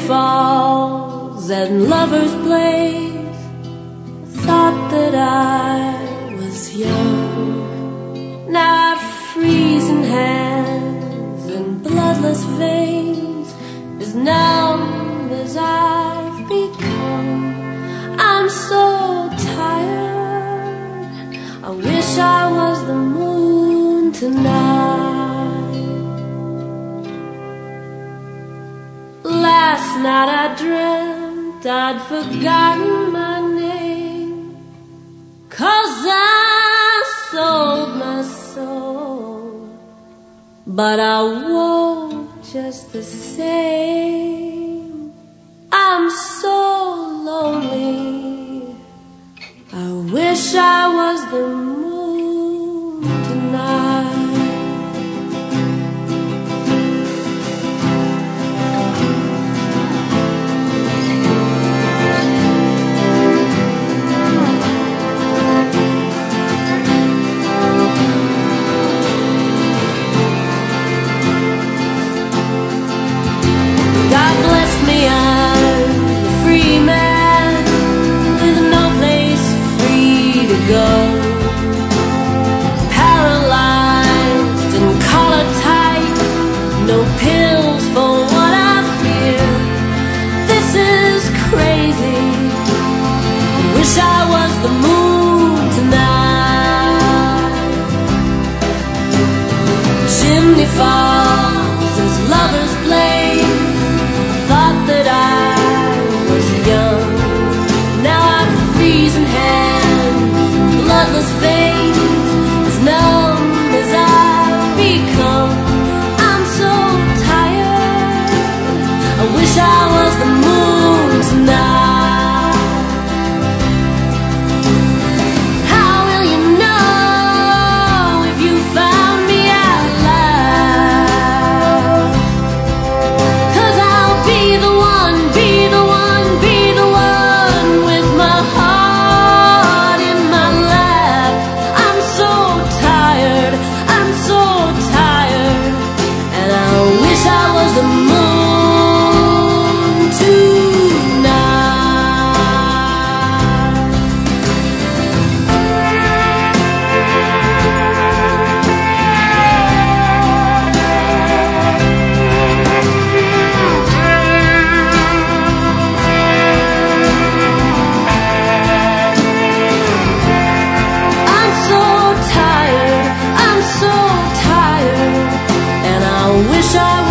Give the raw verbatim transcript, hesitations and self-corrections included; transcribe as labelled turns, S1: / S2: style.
S1: falls and lovers' plays. Thought that I was young. Now I've freezing hands and bloodless veins, as numb as I've become. I'm so tired, I wish I was the moon tonight. Last night I dreamt I'd forgotten my name, 'cause I sold my soul, but I won't just the same. I'm so lonely, I wish I was the moon tonight. God bless me, I'm a free man with no place free to go. Paralyzed and collar tight, no pills for what I fear. This is crazy, I wish I was the moon tonight. Chimney falls as lovers play. Thought that I was young. Now I've freezing hands, bloodless veins, as numb as I've become. I'm so tired, I wish I was the moon tonight. How will you know if you found me out loud? 'Cause I'll be the one, be the one, be the one with my heart in my lap. I'm so tired, I'm so tired, and I wish I was the moon tonight. I'm so tired, I'm so tired, and I wish I